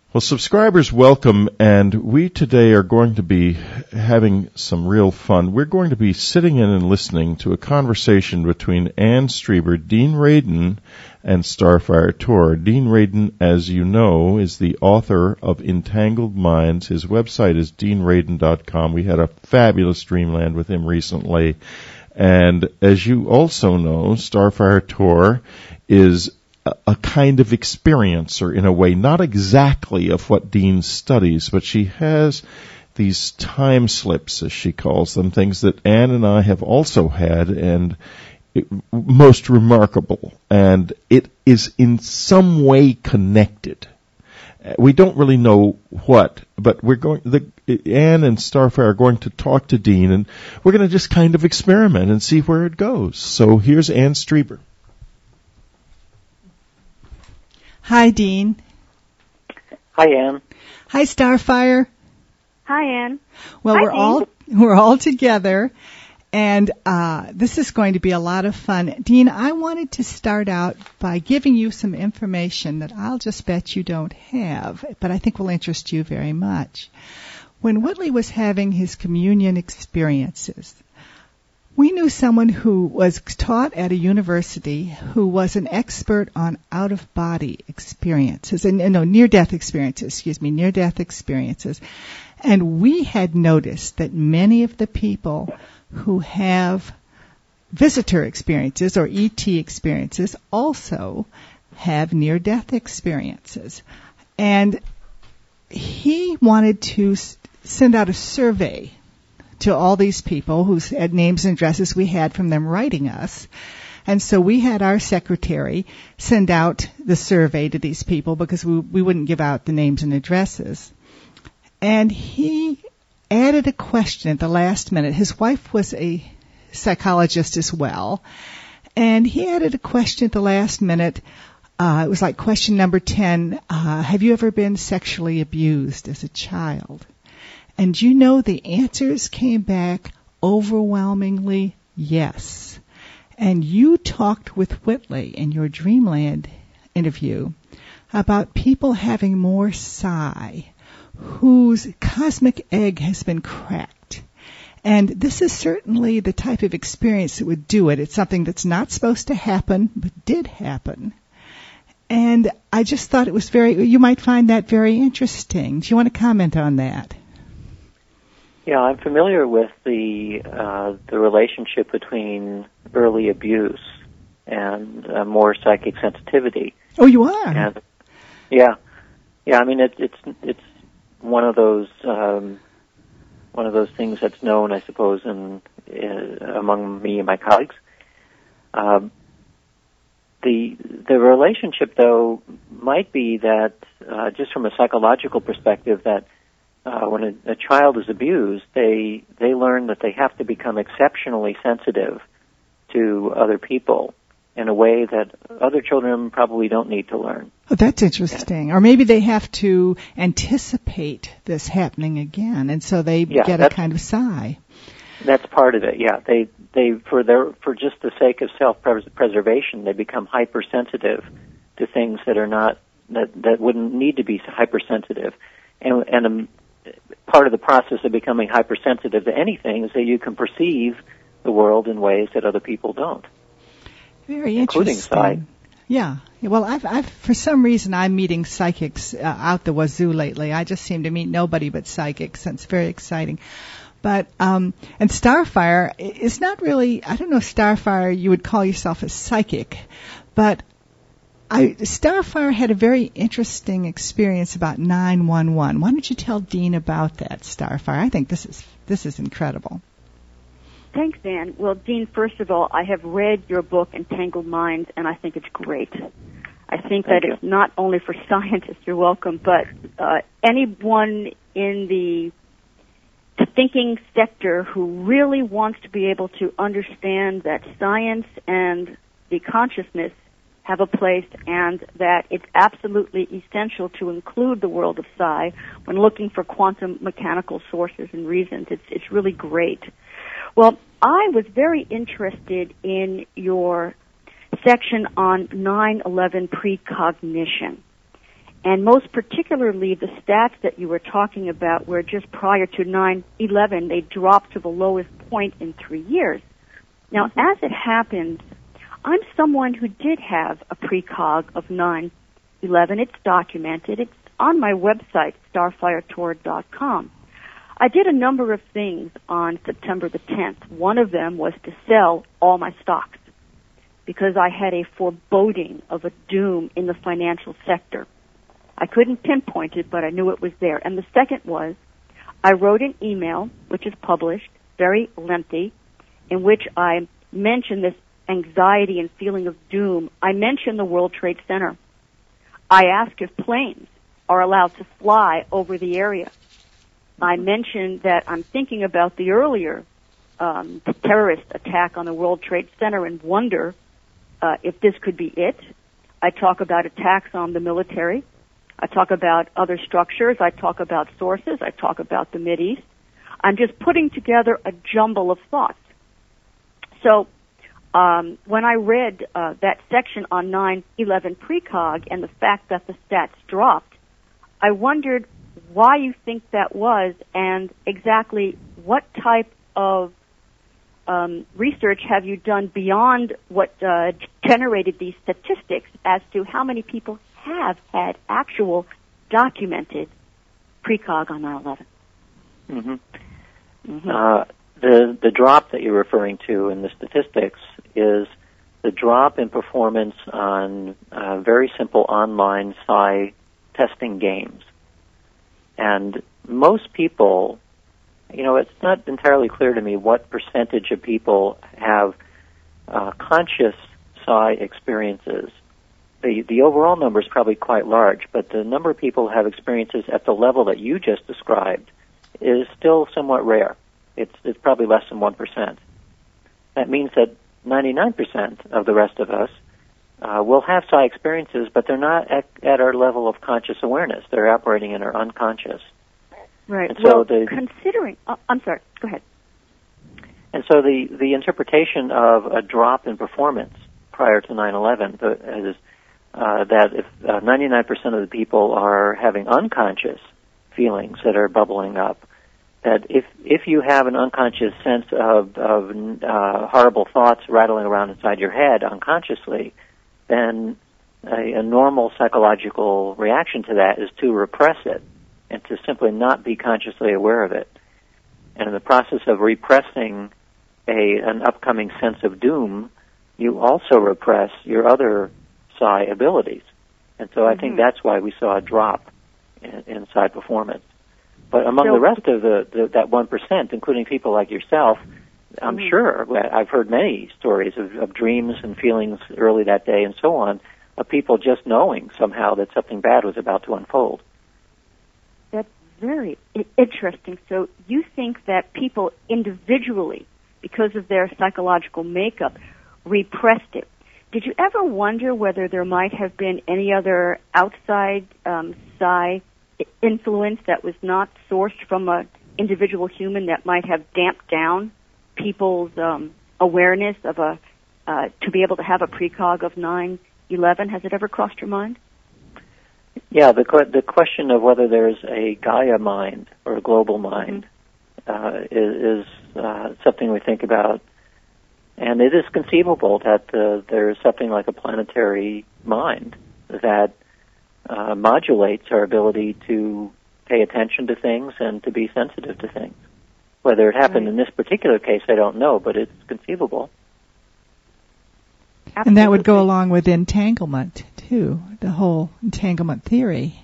Well, subscribers, welcome, and we today are going to be having some real fun. We're going to be sitting in and listening to a conversation between Anne Strieber, Dean Radin, and Starfire Tor. Dean Radin, as you know, is the author of Entangled Minds. His website is deanradin.com. We had a fabulous Dreamland with him recently. And as you also know, Starfire Tor is a kind of experiencer in a way, not exactly of what Dean studies, but she has these time slips, as she calls them, things that Anne and I have also had, and most remarkable. And it is in some way connected. We don't really know what, but Anne and Starfire are going to talk to Dean, and we're going to just kind of experiment and see where it goes. So here's Anne Strieber. Hi, Dean. Hi, Anne. Hi, Starfire. Hi, Anne. Well, Hi, we're all together, and this is going to be a lot of fun. Dean, I wanted to start out by giving you some information that I'll just bet you don't have, but I think will interest you very much. When Whitley was having his communion experiences, we knew someone who was taught at a university who was an expert on out-of-body experiences, near-death experiences. And we had noticed that many of the people who have visitor experiences or ET experiences also have near-death experiences. And he wanted to send out a survey to all these people whose had names and addresses we had from them writing us. And so we had our secretary send out the survey to these people because we wouldn't give out the names and addresses. And he added a question at the last minute. His wife was a psychologist as well. And he added a question at the last minute. It was like question number 10. Have you ever been sexually abused as a child? And you know the answers came back overwhelmingly yes. And you talked with Whitley in your Dreamland interview about people having more psi, whose cosmic egg has been cracked. And this is certainly the type of experience that would do it. It's something that's not supposed to happen, but did happen. And I just thought it was you might find that very interesting. Do you want to comment on that? Yeah, I'm familiar with the relationship between early abuse and more psychic sensitivity. Oh, you are? And, yeah. I mean, it's one of those things that's known, I suppose, among me and my colleagues. The relationship, though, might be that just from a psychological perspective, that when a child is abused, they learn that they have to become exceptionally sensitive to other people in a way that other children probably don't need to learn. Oh, that's interesting. Yeah. Or maybe they have to anticipate this happening again, and so they get a kind of psi. That's part of it. Yeah, they for just the sake of self-preservation, they become hypersensitive to things that are not that wouldn't need to be hypersensitive, and part of the process of becoming hypersensitive to anything is that you can perceive the world in ways that other people don't. Very interesting. Including psi. Yeah. Well, I've for some reason I'm meeting psychics out the wazoo lately. I just seem to meet nobody but psychics, and it's very exciting. But and Starfire is not really. I don't know if Starfire you would call yourself a psychic, but Starfire had a very interesting experience about 911. Why don't you tell Dean about that, Starfire? I think this is incredible. Thanks, Anne. Well, Dean, first of all, I have read your book, Entangled Minds, and I think it's great. I think that it's not only for scientists, you're welcome, but anyone in the thinking sector who really wants to be able to understand that science and the consciousness have a place, and that it's absolutely essential to include the world of psi when looking for quantum mechanical sources and reasons. It's really great. Well, I was very interested in your section on 9/11 precognition. And most particularly the stats that you were talking about where just prior to 9/11 they dropped to the lowest point in 3 years. Now, as it happens, I'm someone who did have a precog of 9/11. It's documented. It's on my website, starfiretorrid.com. I did a number of things on September the 10th. One of them was to sell all my stocks because I had a foreboding of a doom in the financial sector. I couldn't pinpoint it, but I knew it was there. And the second was I wrote an email, which is published, very lengthy, in which I mentioned this anxiety and feeling of doom. I mentioned the World Trade Center. I asked if planes are allowed to fly over the area. I mentioned that I'm thinking about the earlier terrorist attack on the World Trade Center and wonder if this could be it. I talk about attacks on the military. I talk about other structures. I talk about sources. I talk about the Mideast. I'm just putting together a jumble of thoughts. So when I read that section on 9/11 precog and the fact that the stats dropped, I wondered why you think that was and exactly what type of research have you done beyond what generated these statistics as to how many people have had actual documented precog on 9/11? Mm-hmm. Mm-hmm. The drop that you're referring to in the statistics is the drop in performance on very simple online psi testing games. And most people, it's not entirely clear to me what percentage of people have conscious psi experiences. The overall number is probably quite large, but the number of people who have experiences at the level that you just described is still somewhat rare. It's probably less than 1%. That means that 99% of the rest of us will have psi experiences, but they're not at our level of conscious awareness. They're operating in our unconscious. Right. And so considering... I'm sorry. Go ahead. And so the interpretation of a drop in performance prior to 9/11 is that if 99% of the people are having unconscious feelings that are bubbling up, that if you have an unconscious sense of horrible thoughts rattling around inside your head unconsciously, then a normal psychological reaction to that is to repress it and to simply not be consciously aware of it. And in the process of repressing an upcoming sense of doom, you also repress your other psi abilities. And so I think that's why we saw a drop in psi performance. But among the rest of that 1%, including people like yourself, I'm sure I've heard many stories of dreams and feelings early that day and so on, of people just knowing somehow that something bad was about to unfold. That's very interesting. So you think that people individually, because of their psychological makeup, repressed it. Did you ever wonder whether there might have been any other outside psi influence that was not sourced from an individual human that might have damped down people's awareness of to be able to have a precog of 9/11? Has it ever crossed your mind? Yeah, the question of whether there's a Gaia mind or a global mind is something we think about. And it is conceivable that there is something like a planetary mind that modulates our ability to pay attention to things and to be sensitive to things. Whether it happened in this particular case, I don't know, but it's conceivable. Absolutely. And that would go along with entanglement, too, the whole entanglement theory.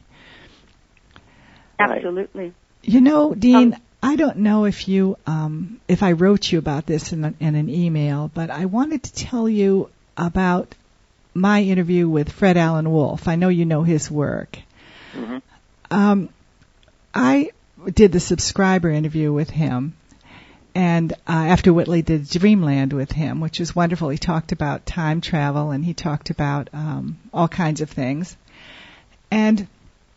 Absolutely. Dean, I don't know if if I wrote you about this in an email, but I wanted to tell you about my interview with Fred Alan Wolf. I know you know his work. Mm-hmm. I did the subscriber interview with him, and after Whitley did Dreamland with him, which was wonderful. He talked about time travel, and he talked about all kinds of things. And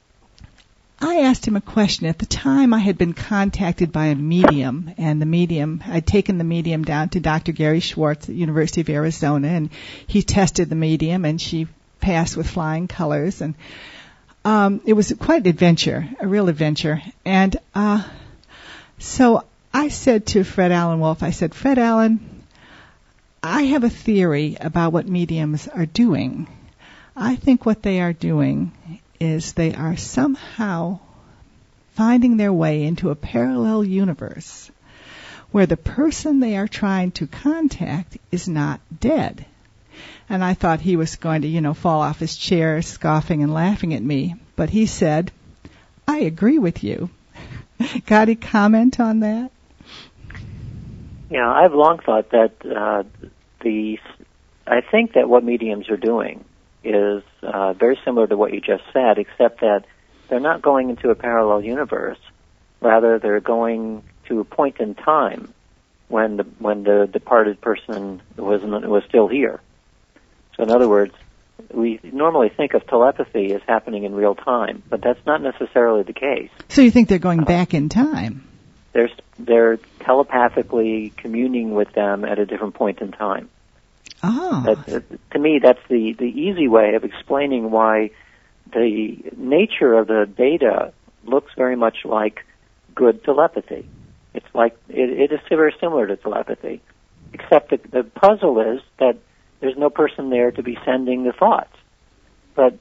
I asked him a question. At the time, I had been contacted by a medium, and I'd taken the medium down to Dr. Gary Schwartz at the University of Arizona, and he tested the medium, and she passed with flying colors. And it was quite an adventure, a real adventure. And so I said to Fred Alan Wolf, I said, Fred Alan, I have a theory about what mediums are doing. I think what they are doing is they are somehow finding their way into a parallel universe where the person they are trying to contact is not dead. And I thought he was going to, fall off his chair, scoffing and laughing at me. But he said, I agree with you. Got any comment on that? Yeah, I've long thought that I think that what mediums are doing is very similar to what you just said, except that they're not going into a parallel universe. Rather, they're going to a point in time when the departed person was still here. So in other words, we normally think of telepathy as happening in real time, but that's not necessarily the case. So you think they're going back in time? They're telepathically communing with them at a different point in time. Oh. To me, that's the easy way of explaining why the nature of the data looks very much like good telepathy. It's like it is very similar to telepathy, except the puzzle is that there's no person there to be sending the thoughts. But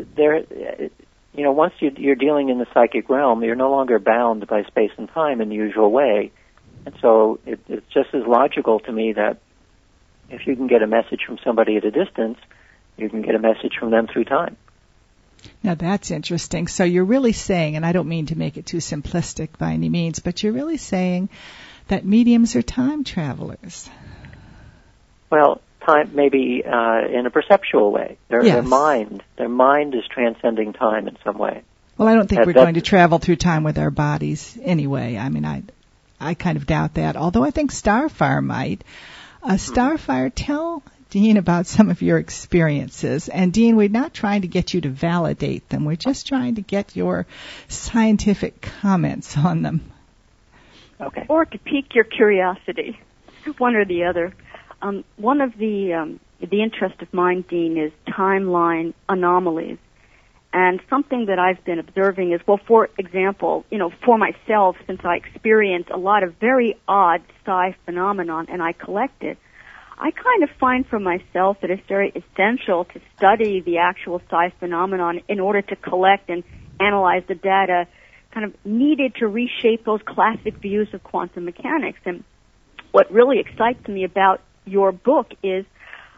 once you're dealing in the psychic realm, you're no longer bound by space and time in the usual way. And so it's just as logical to me that if you can get a message from somebody at a distance, you can get a message from them through time. Now that's interesting. So you're really saying, and I don't mean to make it too simplistic by any means, but you're really saying that mediums are time travelers. Well, time maybe in a perceptual way. Their mind is transcending time in some way. Well, I don't think we're going to travel through time with our bodies anyway. I mean, I kind of doubt that, although I think Starfire might. Starfire, tell Dean about some of your experiences. And Dean, we're not trying to get you to validate them. We're just trying to get your scientific comments on them. Okay. Or to pique your curiosity, one or the other. One of the interest of mine, Dean, is timeline anomalies. And something that I've been observing is, well, for example, for myself, since I experience a lot of very odd psi phenomenon and I collect it, I kind of find for myself that it's very essential to study the actual psi phenomenon in order to collect and analyze the data kind of needed to reshape those classic views of quantum mechanics. And what really excites me about your book is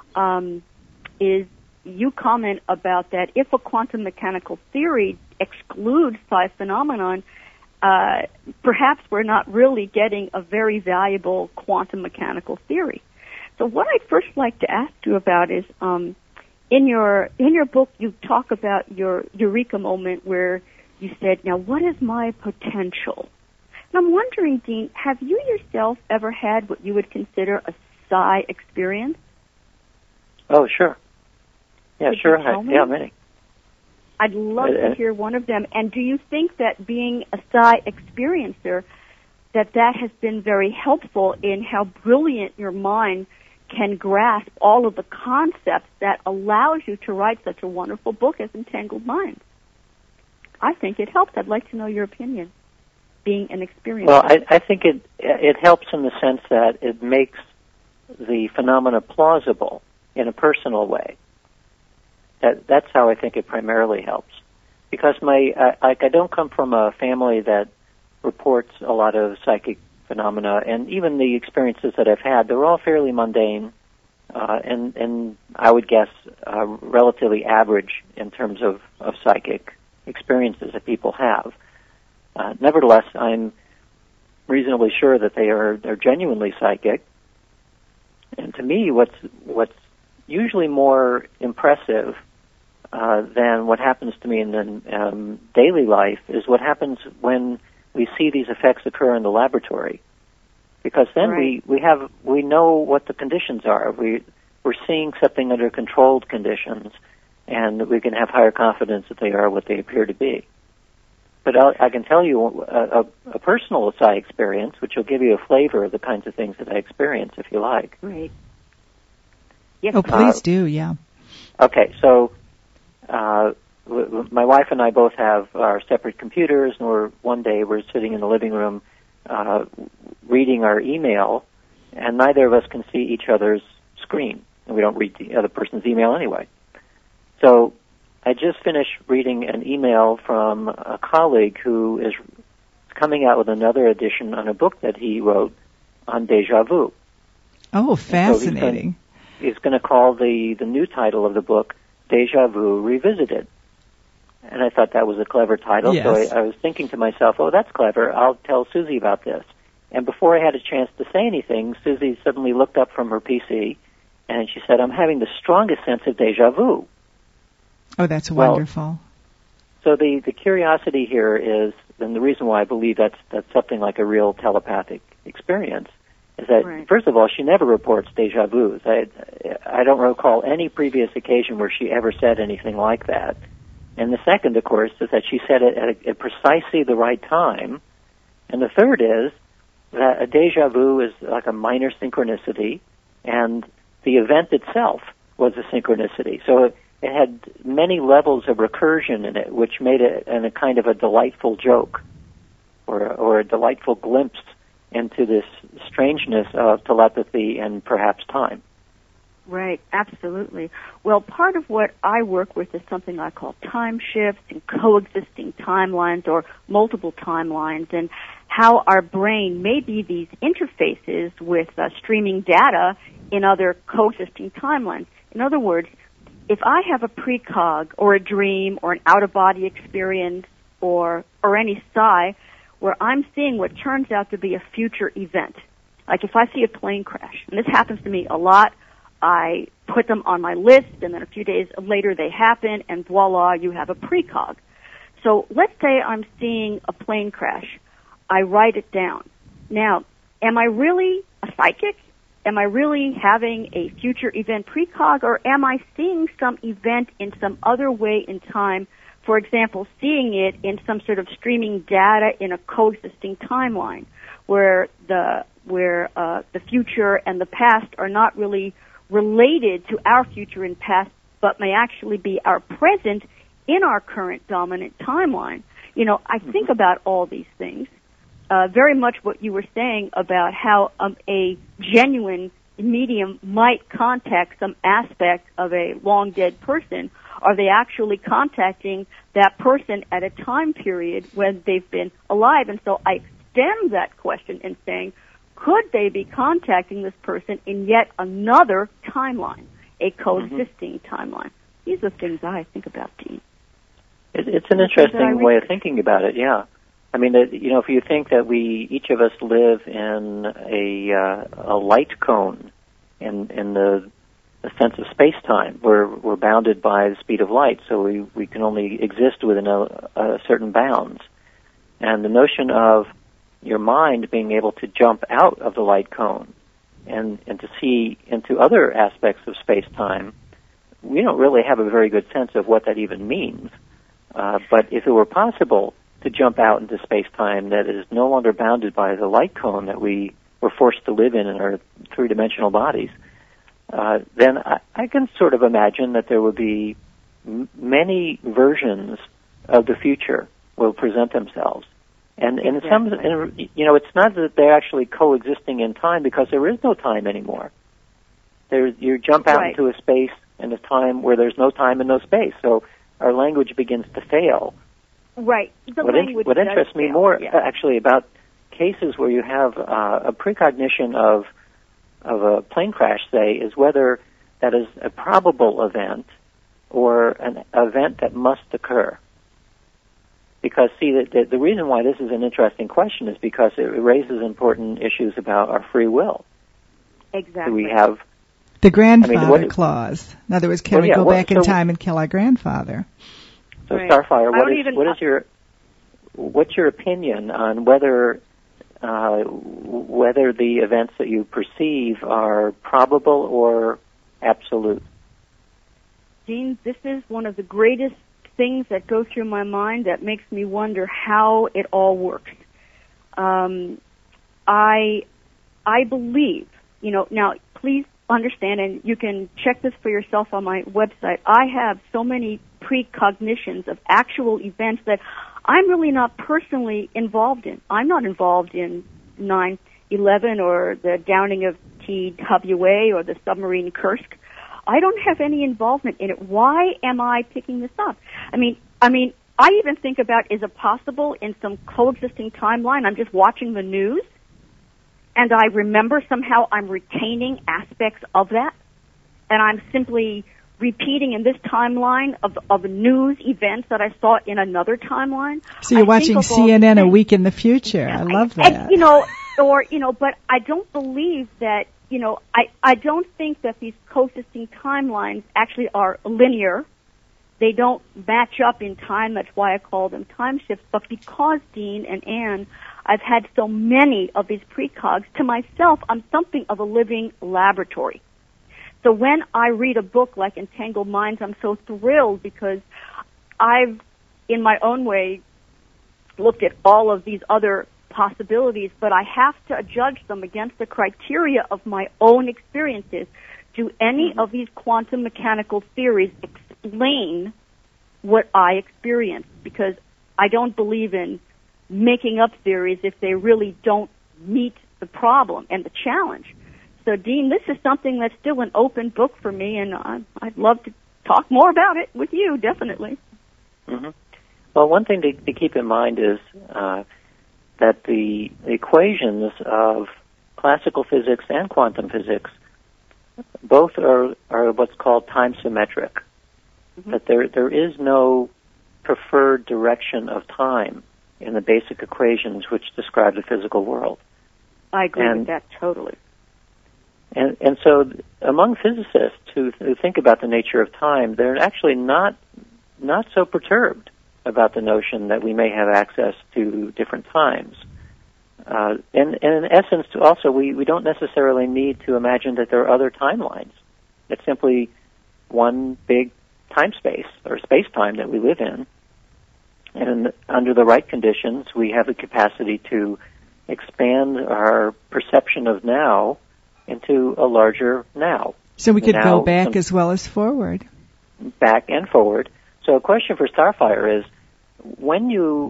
you comment about that if a quantum mechanical theory excludes psi phenomenon, perhaps we're not really getting a very valuable quantum mechanical theory. So what I'd first like to ask you about is, in your book you talk about your eureka moment where you said, now what is my potential? And I'm wondering, Dean, have you yourself ever had what you would consider a psi experience? Oh, sure. Yeah, Could sure. you tell me? Yeah, many. I'd love to hear one of them. And do you think that being a psi experiencer, that has been very helpful in how brilliant your mind can grasp all of the concepts that allows you to write such a wonderful book as Entangled Minds? I think it helps. I'd like to know your opinion, being an experiencer. Well, I think it helps in the sense that it makes the phenomena plausible in a personal way. That's how I think it primarily helps. Because I don't come from a family that reports a lot of psychic phenomena, and even the experiences that I've had, they're all fairly mundane, and I would guess relatively average in terms of psychic experiences that people have. Nevertheless, I'm reasonably sure that they're genuinely psychic. And to me, what's usually more impressive than what happens to me in daily life is what happens when we see these effects occur in the laboratory, because then right. we know what the conditions are. We're seeing something under controlled conditions, and we can have higher confidence that they are what they appear to be. But I can tell you a personal psi experience, which will give you a flavor of the kinds of things that I experience, if you like. Great. Yes. Oh, please do. Yeah. Okay, so my wife and I both have our separate computers, and one day we're sitting in the living room reading our email, and neither of us can see each other's screen, and we don't read the other person's email anyway. So I just finished reading an email from a colleague who is coming out with another edition on a book that he wrote on deja vu. Oh, fascinating. So he's going to call the new title of the book Deja Vu Revisited. And I thought that was a clever title, yes. So I was thinking to myself, oh, that's clever, I'll tell Susie about this. And before I had a chance to say anything, Susie suddenly looked up from her PC, and she said, I'm having the strongest sense of deja vu. Oh, that's wonderful. So the curiosity here is, and the reason why I believe that's something like a real telepathic experience, is that, right. First of all, she never reports deja vus. I don't recall any previous occasion where she ever said anything like that. And the second, of course, is that she said it at precisely the right time. And the third is that a deja vu is like a minor synchronicity, and the event itself was a synchronicity. So it had many levels of recursion in it, which made it a kind of a delightful joke or a delightful glimpse into this strangeness of telepathy and perhaps time. Right, absolutely. Well, part of what I work with is something I call time shifts and coexisting timelines or multiple timelines, and how our brain may be these interfaces with streaming data in other coexisting timelines. In other words, if I have a precog or a dream or an out-of-body experience or any psi where I'm seeing what turns out to be a future event, like if I see a plane crash, and this happens to me a lot, I put them on my list, and then a few days later they happen, and voila, you have a precog. So let's say I'm seeing a plane crash. I write it down. Now, am I really a psychic? Am I really having a future event precog, or am I seeing some event in some other way in time? For example, seeing it in some sort of streaming data in a coexisting timeline, where the future and the past are not really related to our future and past, but may actually be our present in our current dominant timeline. You know, I think about all these things. Very much what you were saying about how a genuine medium might contact some aspect of a long dead person. Are they actually contacting that person at a time period when they've been alive? And so I extend that question in saying, could they be contacting this person in yet another timeline, a coexisting timeline? These are things I think about, Dean. It's an interesting way of thinking about it, yeah. I mean, if you think that each of us live in a light cone in the sense of space-time, we're bounded by the speed of light, so we can only exist within a certain bounds. And the notion of your mind being able to jump out of the light cone and to see into other aspects of space-time, we don't really have a very good sense of what that even means. But if it were possible to jump out into space-time that is no longer bounded by the light cone that we were forced to live in our three-dimensional bodies, then I can sort of imagine that there would be many versions of the future will present themselves. And in some, it's not that they're actually coexisting in time, because there is no time anymore. You jump out into a space and a time where there's no time and no space. So our language begins to fail. Right. What interests me more, actually, about cases where you have a precognition of a plane crash, say, is whether that is a probable event or an event that must occur. Because, see, the reason why this is an interesting question is because it raises important issues about our free will. Exactly. Do we have the grandfather clause? In other words, can we go back in time and kill our grandfather? So, Starfire, what's your opinion on whether the events that you perceive are probable or absolute? Dean, this is one of the greatest things that go through my mind that makes me wonder how it all works. I believe, now please understand, and you can check this for yourself on my website, I have so many precognitions of actual events that I'm really not personally involved in. I'm not involved in 9/11 or the downing of TWA or the submarine Kursk. I don't have any involvement in it. Why am I picking this up? I mean, I even think about, is it possible in some coexisting timeline I'm just watching the news and I remember somehow I'm retaining aspects of that and I'm simply repeating in this timeline of news events that I saw in another timeline? So you're watching CNN a week in the future. I love that. But I don't believe that, I don't think that these coexisting timelines actually are linear. They don't match up in time. That's why I call them time shifts. But because, Dean and Anne, I've had so many of these precogs, to myself, I'm something of a living laboratory. So when I read a book like Entangled Minds, I'm so thrilled because I've, in my own way, looked at all of these other possibilities, but I have to judge them against the criteria of my own experiences. Do any of these quantum mechanical theories explain what I experienced? Because I don't believe in making up theories if they really don't meet the problem and the challenge. So, Dean, this is something that's still an open book for me, and I'd love to talk more about it with you, definitely. Mm-hmm. Well, one thing to keep in mind is that the equations of classical physics and quantum physics both are what's called time symmetric. Mm-hmm. That there is no preferred direction of time in the basic equations which describe the physical world. I agree with that totally. And so among physicists who think about the nature of time, they're actually not so perturbed about the notion that we may have access to different times. And in essence, also, we don't necessarily need to imagine that there are other timelines. It's simply one big time space, or space-time that we live in. And under the right conditions, we have the capacity to expand our perception of now into a larger now. So we could go back as well as forward. Back and forward. So a question for Starfire is, when you,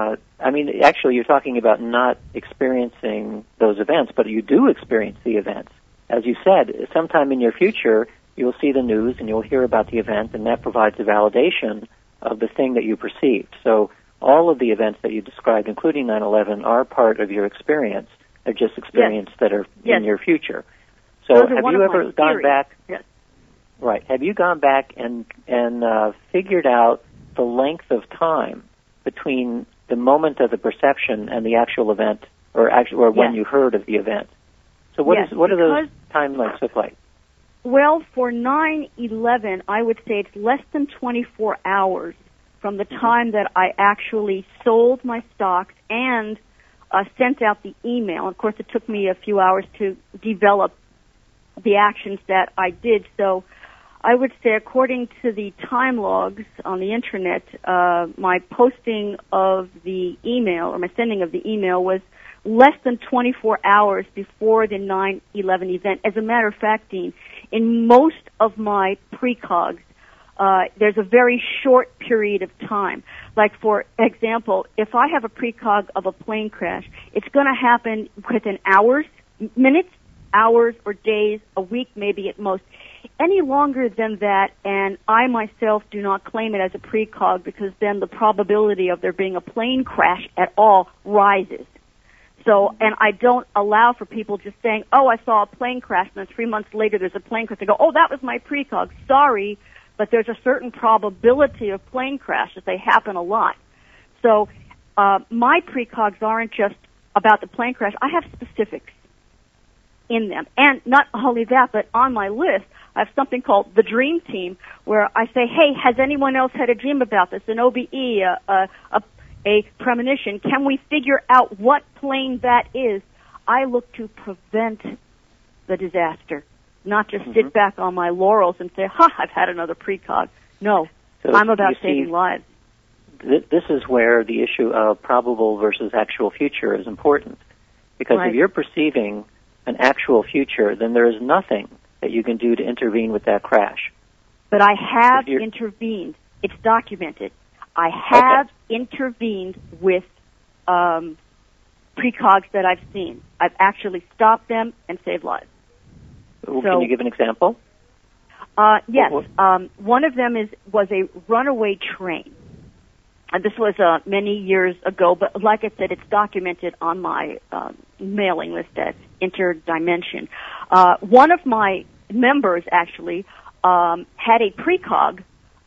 actually you're talking about not experiencing those events, but you do experience the events. As you said, sometime in your future, you'll see the news and you'll hear about the event, and that provides a validation of the thing that you perceived. So all of the events that you described, including 9/11, are part of your experience. They're just experiences that are in your future. So have you ever gone back? Yes. Right. Have you gone back and figured out the length of time between the moment of the perception and the actual event, or when you heard of the event? So what do those timelines look like? Well, for 9/11, I would say it's less than 24 hours from the time that I actually sold my stocks and sent out the email. Of course, it took me a few hours to develop the actions that I did. So I would say, according to the time logs on the Internet, my posting of the email, or my sending of the email, was less than 24 hours before the 9/11 event. As a matter of fact, Dean, in most of my precogs, there's a very short period of time. Like, for example, if I have a precog of a plane crash, it's going to happen within minutes, hours, or days, a week maybe at most. Any longer than that, and I myself do not claim it as a precog, because then the probability of there being a plane crash at all rises. So, and I don't allow for people just saying, oh, I saw a plane crash, and then 3 months later there's a plane crash. They go, oh, that was my precog. Sorry, but there's a certain probability of plane crashes. They happen a lot. So my precogs aren't just about the plane crash. I have specifics in them. And not only that, but on my list, I have something called the Dream Team, where I say, hey, has anyone else had a dream about this? An OBE, a premonition. Can we figure out what plane that is? I look to prevent the disaster, not just sit back on my laurels and say, I've had another precog. No, so I'm about saving lives. This is where the issue of probable versus actual future is important. Because if you're perceiving an actual future, then there is nothing that you can do to intervene with that crash. But I have intervened. It's documented. I have intervened with precogs that I've seen. I've actually stopped them and saved lives. Can you give an example? Yes. One of them was a runaway train. And this was many years ago, but like I said, it's documented on my mailing list at Interdimension. One of my members actually had a precog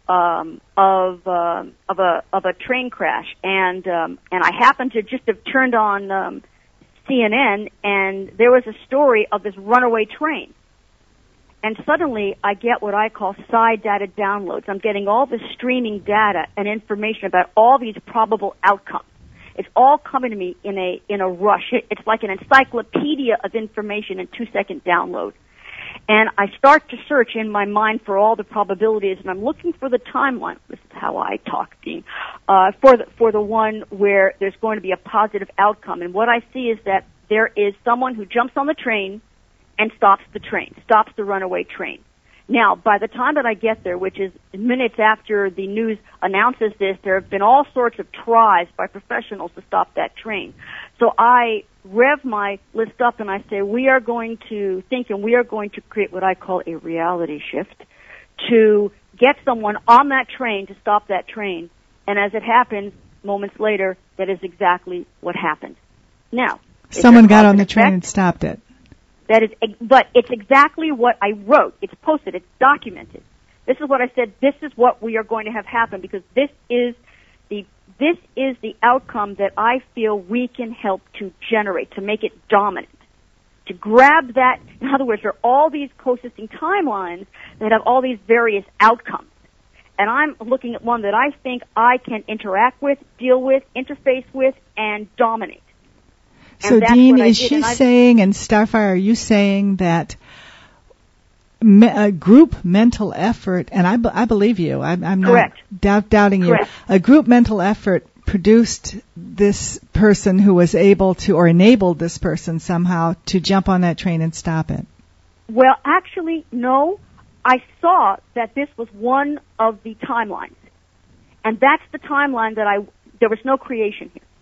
of a train crash, and I happened to just have turned on CNN, and there was a story of this runaway train. And suddenly, I get what I call side data downloads. I'm getting all this streaming data and information about all these probable outcomes. It's all coming to me in a rush. It's like an encyclopedia of information in 2-second download. And I start to search in my mind for all the probabilities, and I'm looking for the timeline. This is how I talk, Dean. For the one where there's going to be a positive outcome. And what I see is that there is someone who jumps on the train and stops the runaway train. Now, by the time that I get there, which is minutes after the news announces this, there have been all sorts of tries by professionals to stop that train. So I rev my list up and I say, we are going to create what I call a reality shift to get someone on that train to stop that train. And as it happens, moments later, that is exactly what happened. Now, someone got on the train and stopped it. But it's exactly what I wrote. It's posted. It's documented. This is what I said. This is what we are going to have happen because this is the outcome that I feel we can help to generate, to make it dominant, to grab that. In other words, there are all these coexisting timelines that have all these various outcomes. And I'm looking at one that I think I can interact with, deal with, interface with, and dominate. So, Dean, is she saying, and Starfire, are you saying that a group mental effort, and I believe you, I'm not doubting you, a group mental effort produced this person who was able to, or enabled this person somehow to jump on that train and stop it? Well, actually, no. I saw that this was one of the timelines. And that's the timeline that there was no creation here.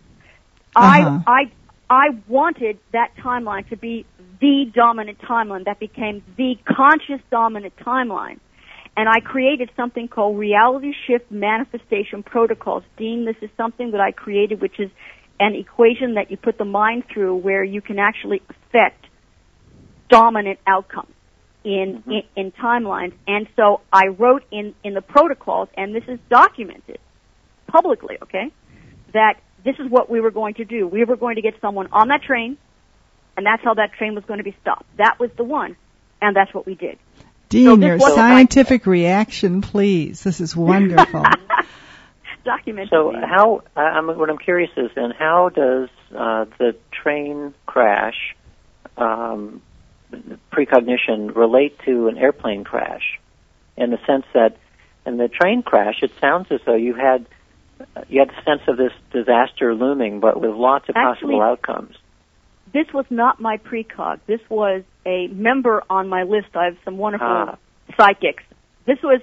I wanted that timeline to be the dominant timeline that became the conscious dominant timeline. And I created something called Reality Shift Manifestation Protocols. Dean, this is something that I created, which is an equation that you put the mind through where you can actually affect dominant outcomes in timelines. And so I wrote in the protocols, and this is documented publicly, okay, that this is what we were going to do. We were going to get someone on that train, and that's how that train was going to be stopped. That was the one, and that's what we did. Dean, your scientific reaction, please. This is wonderful. Documented. So what I'm curious is, then, how does the train crash precognition relate to an airplane crash? In the sense that in the train crash, it sounds as though you had the sense of this disaster looming, but with lots of possible outcomes. This was not my precog. This was a member on my list. I have some wonderful psychics. This was,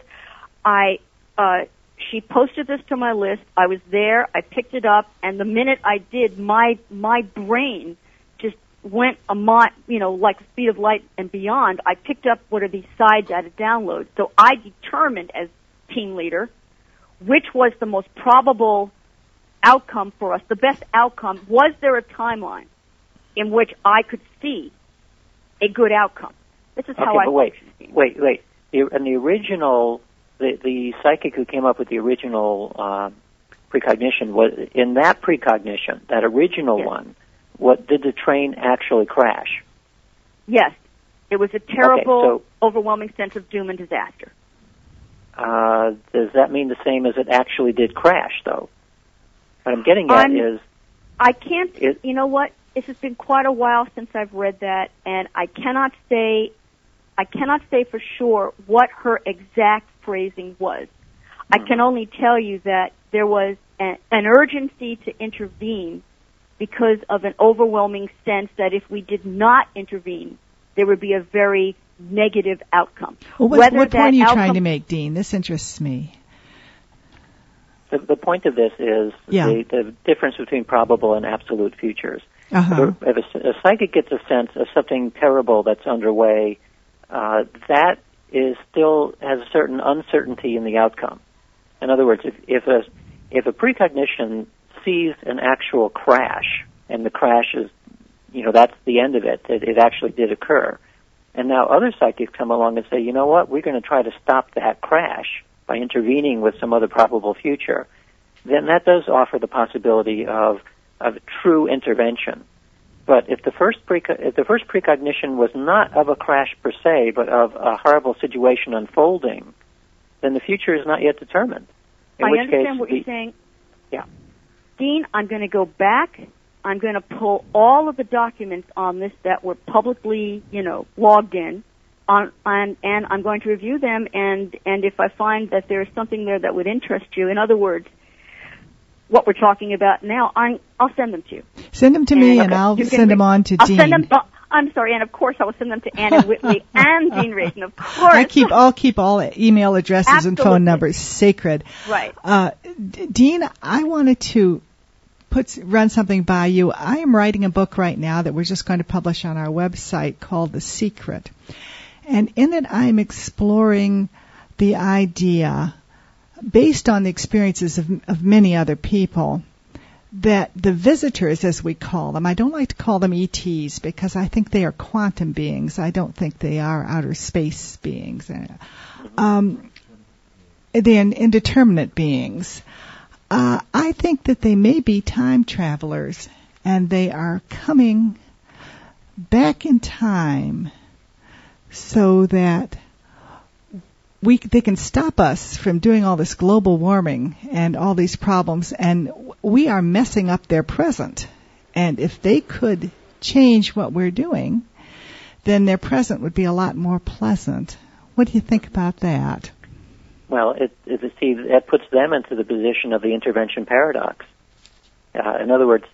she posted this to my list. I was there. I picked it up, and the minute I did, my brain just went like the speed of light and beyond. I picked up what are these side data downloads. So I determined as team leader which was the most probable outcome for us, the best outcome. Was there a timeline in which I could see a good outcome? This is how I function. Wait. And the original, the psychic who came up with the original precognition, was in that precognition, that original one, what did the train actually crash? Yes. It was a terrible, overwhelming sense of doom and disaster. Does that mean the same as it actually did crash, though? What I'm getting at is... I can't... you know what? This has been quite a while since I've read that, and I cannot say for sure what her exact phrasing was. I can only tell you that there was an urgency to intervene because of an overwhelming sense that if we did not intervene, there would be a very negative outcome. Well, what point are you trying to make, Dean? This interests me. The point of this is the difference between probable and absolute futures. Uh-huh. If a psychic gets a sense of something terrible that's underway, that is still has a certain uncertainty in the outcome. In other words, if a precognition sees an actual crash, and the crash is, that's the end of it, it actually did occur, and now other psychics come along and say, you know what, we're going to try to stop that crash by intervening with some other probable future, then that does offer the possibility of true intervention. But if the first precognition was not of a crash per se, but of a horrible situation unfolding, then the future is not yet determined. I understand what you're saying. Yeah. Dean, I'm going to go back. I'm going to pull all of the documents on this that were publicly, logged in, and I'm going to review them, and if I find that there's something there that would interest you, in other words, what we're talking about now, I'll send them to you. Send them to me, and I'll send them on to Dean. I'm sorry, and of course I will send them to Anna Whitley and Dean Radin, of course. I'll keep all email addresses Absolutely. and phone numbers sacred. Right. Dean, I wanted to run something by you. I am writing a book right now that we're just going to publish on our website called The Secret. And in it, I'm exploring the idea, based on the experiences of many other people, that the visitors, as we call them, I don't like to call them ETs because I think they are quantum beings. I don't think they are outer space beings. They're indeterminate beings. I think that they may be time travelers, and they are coming back in time so that they can stop us from doing all this global warming and all these problems, and we are messing up their present. And if they could change what we're doing, then their present would be a lot more pleasant. What do you think about that? Well, that puts them into the position of the intervention paradox. In other words,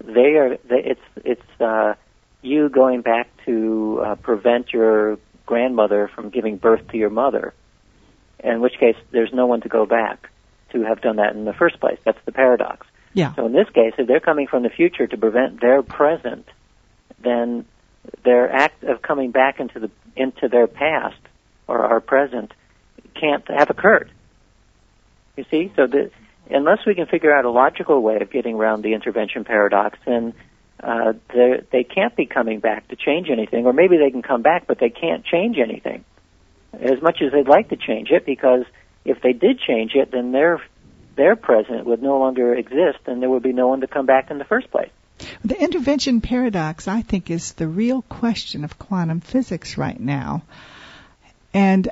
it's you going back to prevent your grandmother from giving birth to your mother, in which case there's no one to go back to have done that in the first place. That's the paradox. Yeah. So in this case, if they're coming from the future to prevent their present, then their act of coming back into their past or our present can't have occurred. You see? So unless we can figure out a logical way of getting around the intervention paradox, then they can't be coming back to change anything, or maybe they can come back, but they can't change anything as much as they'd like to change it, because if they did change it, then their present would no longer exist, and there would be no one to come back in the first place. The intervention paradox, I think, is the real question of quantum physics right now. And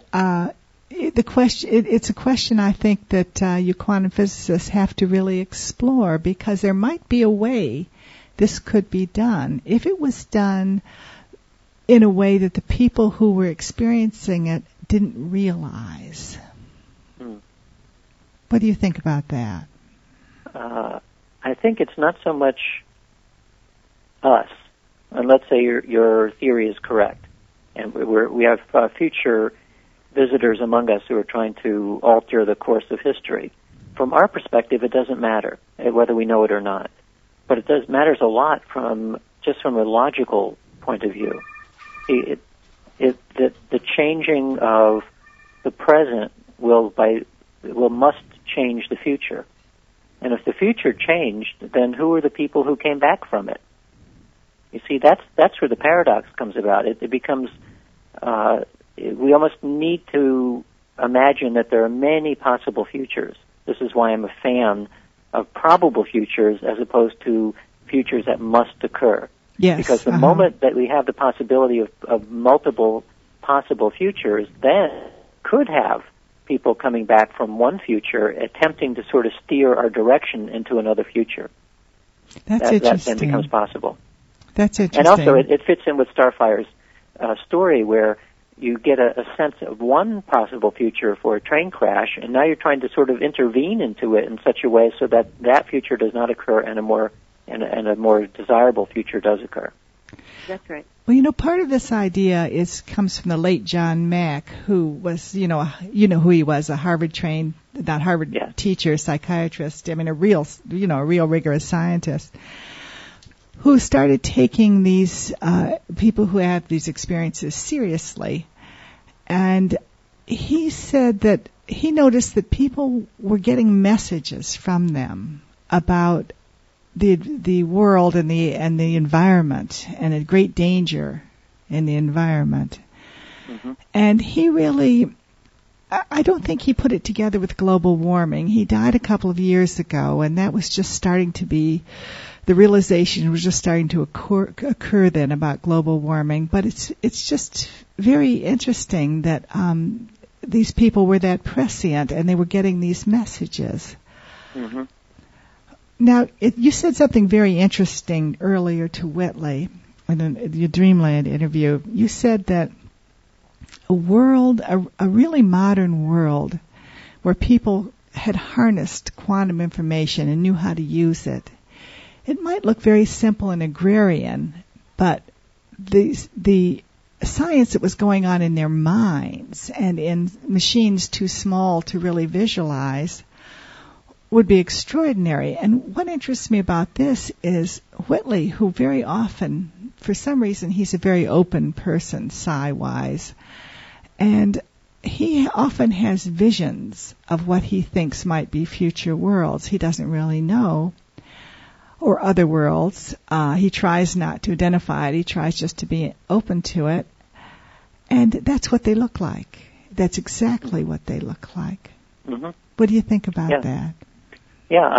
it's a question I think that you quantum physicists have to really explore, because there might be a way this could be done. If it was done in a way that the people who were experiencing it didn't realize. What do you think about that? I think it's not so much us, and let's say your theory is correct, and we have future visitors among us who are trying to alter the course of history. From our perspective, it doesn't matter whether we know it or not, but it matters a lot from a logical point of view. The changing of the present must change the future. And if the future changed, then who are the people who came back from it? You see, that's where the paradox comes about. It becomes, we almost need to imagine that there are many possible futures. This is why I'm a fan of probable futures as opposed to futures that must occur. Yes. Because the moment that we have the possibility of multiple possible futures, then could have people coming back from one future attempting to sort of steer our direction into another future. That's interesting. That then becomes possible. That's interesting. And also it fits in with Starfire's story, where you get a sense of one possible future for a train crash, and now you're trying to sort of intervene into it in such a way so that future does not occur and a more desirable future does occur. That's right. Well, part of this idea comes from the late John Mack, who was, you know who he was, a Harvard-trained, not Harvard Yeah. teacher, psychiatrist, a real rigorous scientist, who started taking these people who have these experiences seriously. And he said that he noticed that people were getting messages from them about the world and the environment, and a great danger in the environment. Mm-hmm. And he really, I don't think he put it together with global warming. He died a couple of years ago, and that was just starting to be, the realization was just starting to occur then about global warming. But it's just very interesting that these people were that prescient and they were getting these messages. Mm-hmm. Now, you said something very interesting earlier to Whitley in your Dreamland interview. You said that a really modern world where people had harnessed quantum information and knew how to use it, it might look very simple and agrarian, but the science that was going on in their minds and in machines too small to really visualize would be extraordinary. And what interests me about this is Whitley, who very often, for some reason, he's a very open person, psi-wise, and he often has visions of what he thinks might be future worlds. He doesn't really know, or other worlds. He tries not to identify it. He tries just to be open to it. And that's what they look like. That's exactly what they look like. Mm-hmm. What do you think about that? Yeah,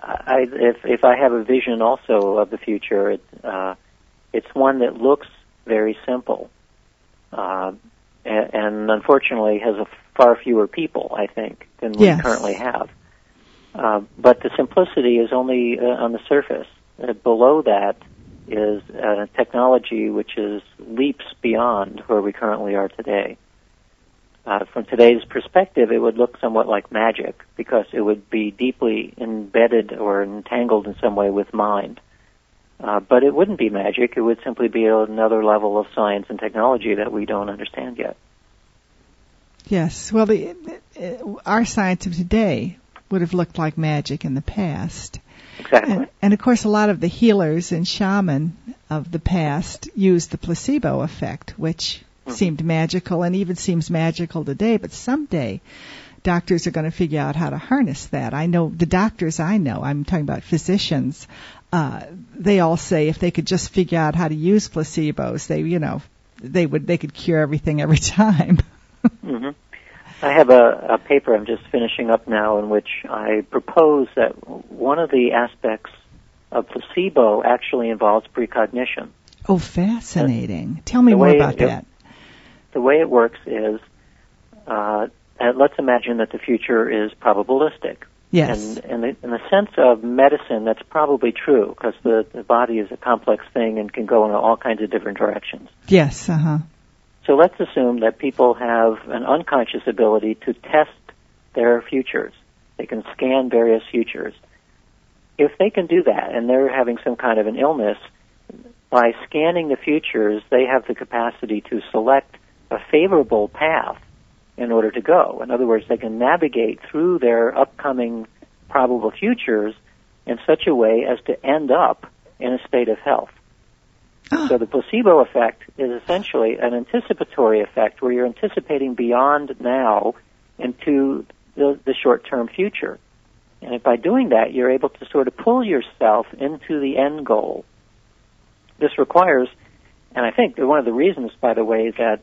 if I have a vision also of the future, it's one that looks very simple, and unfortunately has far fewer people, I think, than we currently have. But the simplicity is only on the surface. Below that is technology which is leaps beyond where we currently are today. From today's perspective, it would look somewhat like magic because it would be deeply embedded or entangled in some way with mind. But it wouldn't be magic. It would simply be another level of science and technology that we don't understand yet. Yes. Well, our science of today would have looked like magic in the past. Exactly. And of course, a lot of the healers and shaman of the past used the placebo effect, which seemed magical and even seems magical today, but someday doctors are going to figure out how to harness that. I know the doctors I'm talking about physicians, they all say if they could just figure out how to use placebos, they could cure everything every time. Mm-hmm. I have a paper I'm just finishing up now in which I propose that one of the aspects of placebo actually involves precognition. Oh, fascinating. Tell me more about that. The way it works is, let's imagine that the future is probabilistic. Yes. And in the sense of medicine, that's probably true, because the body is a complex thing and can go in all kinds of different directions. Yes, uh-huh. So let's assume that people have an unconscious ability to test their futures. They can scan various futures. If they can do that, and they're having some kind of an illness, by scanning the futures, they have the capacity to select a favorable path in order to go. In other words, they can navigate through their upcoming probable futures in such a way as to end up in a state of health. So the placebo effect is essentially an anticipatory effect where you're anticipating beyond now into the short-term future. And by doing that, you're able to sort of pull yourself into the end goal. This requires, and I think one of the reasons, by the way, that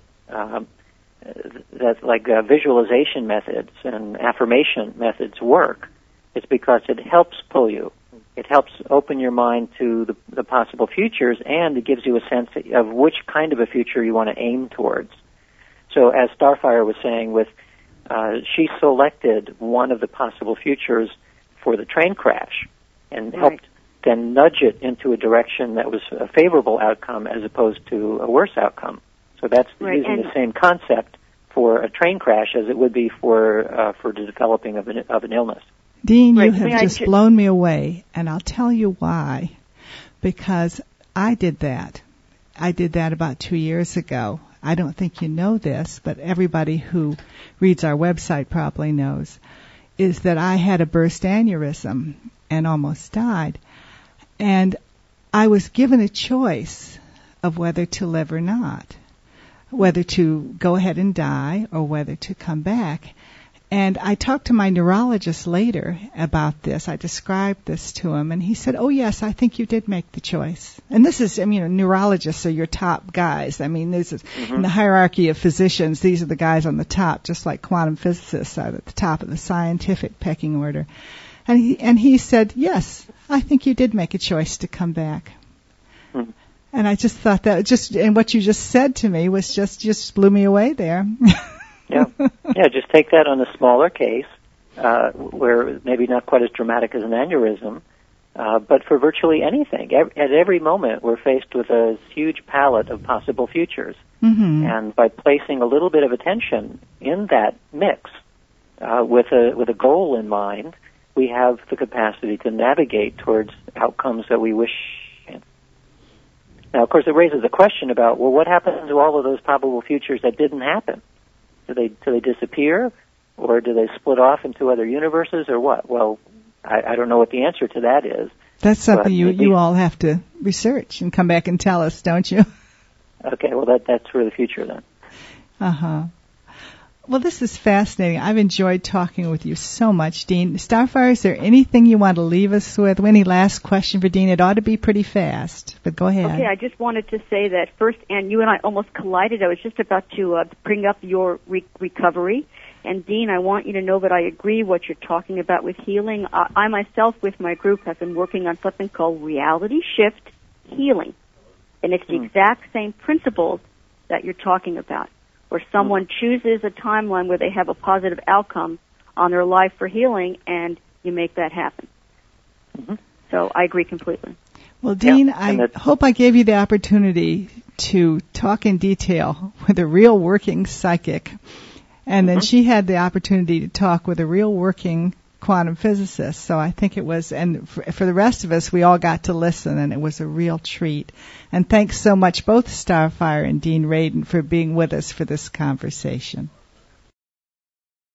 visualization methods and affirmation methods work is because it helps pull you. It helps open your mind to the possible futures, and it gives you a sense of which kind of a future you want to aim towards. So as Starfire was saying, she selected one of the possible futures for the train crash and helped then nudge it into a direction that was a favorable outcome as opposed to a worse outcome. So that's using the same concept for a train crash as it would be for the developing of an illness. Dean, you have just blown me away, and I'll tell you why. Because I did that. I did that about 2 years ago. I don't think you know this, but everybody who reads our website probably knows, is that I had a burst aneurysm and almost died. And I was given a choice of whether to live or not, whether to go ahead and die or whether to come back. And I talked to my neurologist later about this. I described this to him, and he said, oh, yes, I think you did make the choice. And this is, neurologists are your top guys. This is in the hierarchy of physicians, these are the guys on the top, just like quantum physicists are at the top of the scientific pecking order. And he said, yes, I think you did make a choice to come back. Mm-hmm. And I just thought that and what you just said to me was just blew me away there. Yeah, just take that on a smaller case, where maybe not quite as dramatic as an aneurysm, but for virtually anything. At every moment, we're faced with a huge palette of possible futures. Mm-hmm. And by placing a little bit of attention in that mix, with a goal in mind, we have the capacity to navigate towards outcomes that we wish. Now, of course, it raises a question about, well, what happens to all of those probable futures that didn't happen? Do they disappear, or do they split off into other universes, or what? Well, I don't know what the answer to that is. That's something you all have to research and come back and tell us, don't you? Okay, well, that's for the future then. Uh-huh. Well, this is fascinating. I've enjoyed talking with you so much, Dean. Starfire, is there anything you want to leave us with? Any last question for Dean? It ought to be pretty fast, but go ahead. Okay, I just wanted to say that first, and you and I almost collided. I was just about to bring up your recovery. And, Dean, I want you to know that I agree what you're talking about with healing. I myself, with my group, have been working on something called reality shift healing. And it's the exact same principles that you're talking about, where someone chooses a timeline where they have a positive outcome on their life for healing, and you make that happen. Mm-hmm. So I agree completely. Well, Dean, I hope I gave you the opportunity to talk in detail with a real working psychic, and then she had the opportunity to talk with a real working quantum physicist. So I think it was, and for the rest of us, we all got to listen, and it was a real treat. And thanks so much, both Starfire and Dean Radin, for being with us for this conversation.